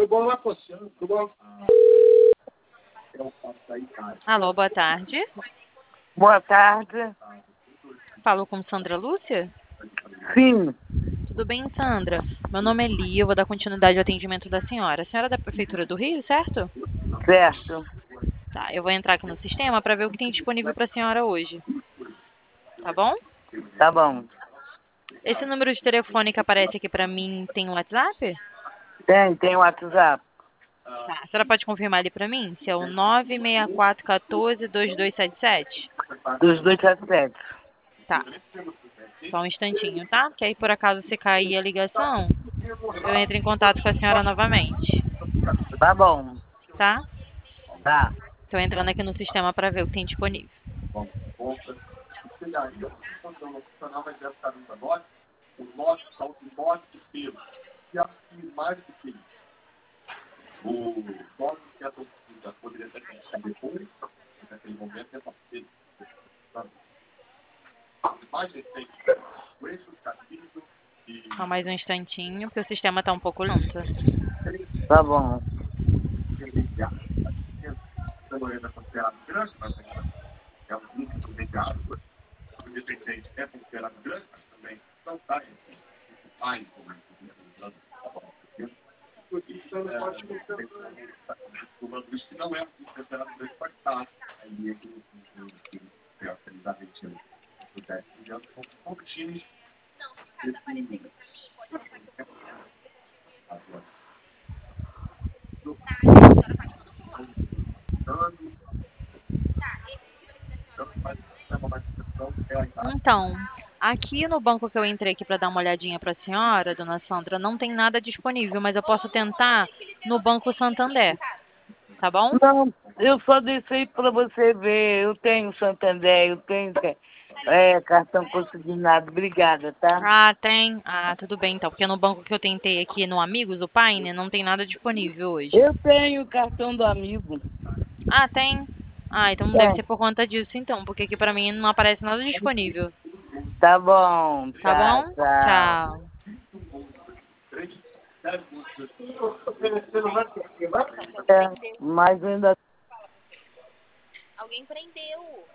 Alô, boa tarde. Boa tarde. Falo com Sandra Lúcia? Sim, Tudo bem, Sandra? Meu nome é Lia, eu vou dar continuidade ao atendimento da senhora. A senhora é da Prefeitura do Rio, certo? certo. Tá, eu vou entrar aqui no sistema para ver o que tem disponível para a senhora hoje. Tá bom? Tá bom. Esse número de telefone que aparece aqui para mim tem um WhatsApp? Tem WhatsApp. Tá, a senhora pode confirmar ali para mim? Se é o 964142277? Dos 277. Tá, só um instantinho, tá? Que aí por acaso se cair a ligação, eu entro em contato com a senhora novamente, Tá bom. tá? Tá. Estou entrando aqui no sistema para ver o que tem disponível. Só mais um instantinho, porque o sistema está um pouco lento. Tá bom. Então, aqui no banco que eu entrei aqui para dar uma olhadinha para a senhora, dona Sandra, não tem nada disponível, mas eu posso tentar no Banco Santander, tá bom? Não, eu só deixei para você ver. Eu tenho Santander, eu tenho cartão consignado. Obrigada, tá? Ah, tem? Ah, tudo bem então, porque no banco que eu tentei aqui no Amigos, do Paine, não tem nada disponível hoje. Eu tenho o cartão do amigo. Ah, tem? Ah, então deve ser por conta disso então, porque aqui para mim não aparece nada disponível. Tá bom. Tá Tá, bom? tchau. Tchau. Mas ainda Alguém prendeu.